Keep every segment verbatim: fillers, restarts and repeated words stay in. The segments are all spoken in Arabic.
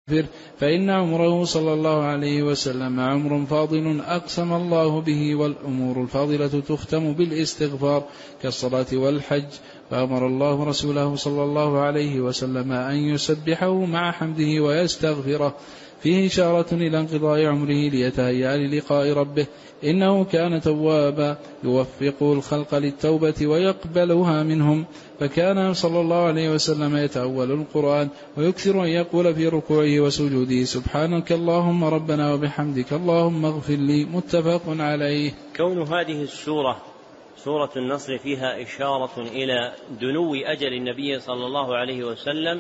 فإن عمره صلى الله عليه وسلم عمر فاضل أقسم الله به، والأمور الفاضلة تختم بالاستغفار كالصلاة والحج، فأمر الله رسوله صلى الله عليه وسلم أن يسبحه مع حمده ويستغفره، فيه إشارة إلى انقضاء عمره ليتهيأ للقاء ربه، إنه كان توابا يوفق الخلق للتوبة ويقبلها منهم، فكان صلى الله عليه وسلم يتأول القرآن ويكثر أن يقول في ركوعه وسجوده سبحانك اللهم ربنا وبحمدك اللهم اغفر لي، متفق عليه. كون هذه السورة سورة النصر فيها إشارة إلى دنو أجل النبي صلى الله عليه وسلم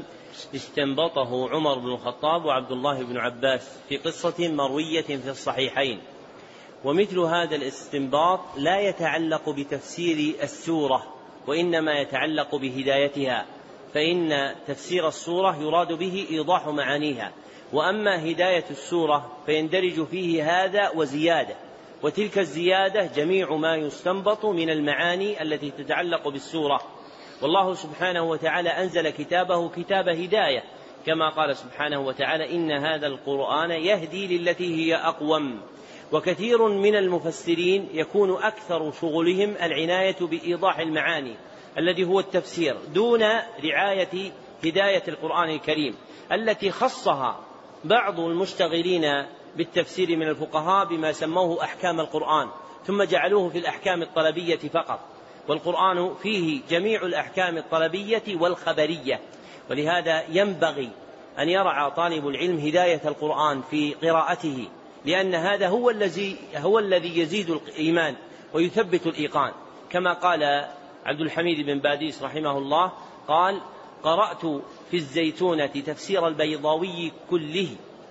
استنبطه عمر بن الخطاب وعبد الله بن عباس في قصة مروية في الصحيحين، ومثل هذا الاستنباط لا يتعلق بتفسير السورة وإنما يتعلق بهدايتها، فإن تفسير السورة يراد به إيضاح معانيها، وأما هداية السورة فيندرج فيه هذا وزيادة، وتلك الزيادة جميع ما يستنبط من المعاني التي تتعلق بالسورة. والله سبحانه وتعالى أنزل كتابه كتاب هداية، كما قال سبحانه وتعالى إن هذا القرآن يهدي للتي هي أقوم. وكثير من المفسرين يكون أكثر شغلهم العناية بإيضاح المعاني الذي هو التفسير، دون رعاية هداية القرآن الكريم التي خصها بعض المشتغلين بالتفسير من الفقهاء بما سموه أحكام القرآن، ثم جعلوه في الأحكام الطلبية فقط، والقرآن فيه جميع الأحكام الطلبية والخبرية. ولهذا ينبغي أن يرعى طالب العلم هداية القرآن في قراءته، لأن هذا هو الذي هو الذي يزيد الإيمان ويثبت الإيقان، كما قال عبد الحميد بن باديس رحمه الله قال: قرأت في الزيتونة تفسير البيضاوي كله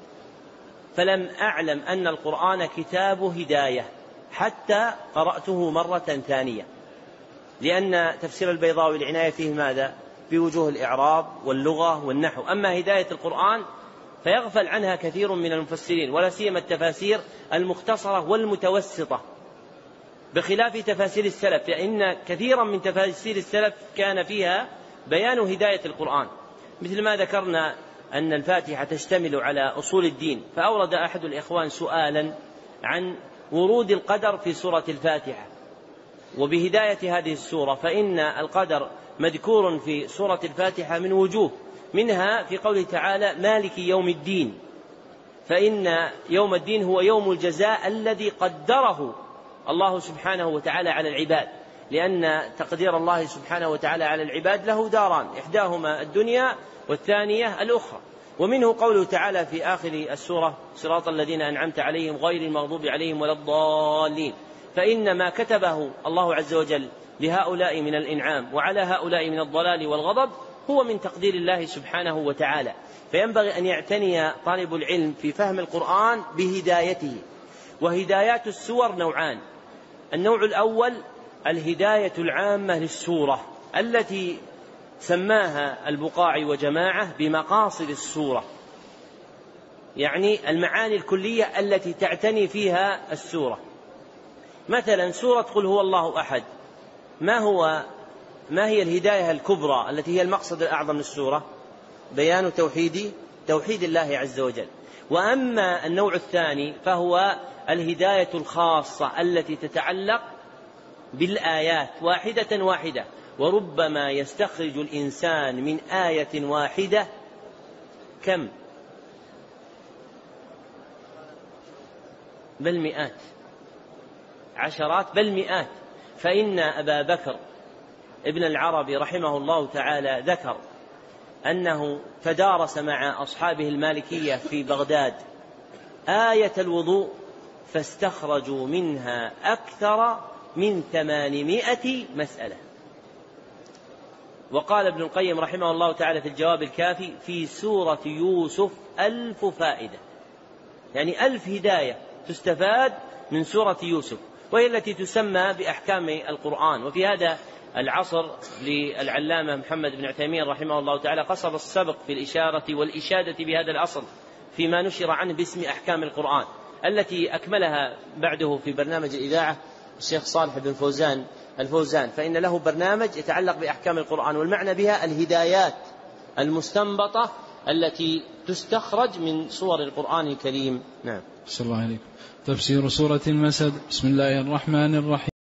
فلم أعلم أن القرآن كتاب هداية حتى قرأته مرة ثانية، لأن تفسير البيضاوي العناية فيه ماذا؟ بوجوه الإعراب واللغة والنحو، أما هداية القرآن فيغفل عنها كثير من المفسرين، ولا سيما التفاسير المختصرة والمتوسطة، بخلاف تفاسير السلف، فإن كثيرا من تفاسير السلف كان فيها بيان هداية القرآن، مثل ما ذكرنا أن الفاتحة تشتمل على أصول الدين، فأورد أحد الإخوان سؤالا عن ورود القدر في سورة الفاتحة وبهداية هذه السورة، فإن القدر مذكور في سورة الفاتحة من وجوه، منها في قوله تعالى مالك يوم الدين، فإن يوم الدين هو يوم الجزاء الذي قدره الله سبحانه وتعالى على العباد، لأن تقدير الله سبحانه وتعالى على العباد له داران، إحداهما الدنيا والثانية الأخرى. ومنه قوله تعالى في آخر السورة صراط الذين أنعمت عليهم غير المغضوب عليهم ولا الضالين، فإن ما كتبه الله عز وجل لهؤلاء من الإنعام وعلى هؤلاء من الضلال والغضب هو من تقدير الله سبحانه وتعالى، فينبغي أن يعتني طالب العلم في فهم القرآن بهدايته. وهدايات السور نوعان: النوع الأول الهداية العامة للسورة التي سماها البقاعي وجماعة بمقاصد السورة، يعني المعاني الكلية التي تعتني فيها السورة. مثلا سورة قل هو الله أحد، ما هو ما هي الهداية الكبرى التي هي المقصد الأعظم للسورة؟ بيان توحيد توحيد الله عز وجل. وأما النوع الثاني فهو الهداية الخاصة التي تتعلق بالآيات واحدة واحدة، وربما يستخرج الإنسان من آية واحدة كم؟ بل مئات، عشرات بل مئات. فإن أبا بكر ابن العربي رحمه الله تعالى ذكر أنه تدارس مع أصحابه المالكية في بغداد آية الوضوء فاستخرجوا منها أكثر من ثمانمائة مسألة. وقال ابن القيم رحمه الله تعالى في الجواب الكافي في سورة يوسف ألف فائدة، يعني ألف هداية تستفاد من سورة يوسف، وهي التي تسمى بأحكام القرآن. وفي هذا العصر للعلامة محمد بن عثيمين رحمه الله تعالى قصر السبق في الإشارة والإشادة بهذا العصر فيما نشر عنه باسم أحكام القرآن، التي أكملها بعده في برنامج الإذاعة الشيخ صالح بن فوزان الفوزان، فإن له برنامج يتعلق بأحكام القرآن، والمعنى بها الهدايات المستنبطة التي تستخرج من سور القرآن الكريم. نعم. صلى الله عليكم. تفسير سورة المسد. بسم الله الرحمن الرحيم.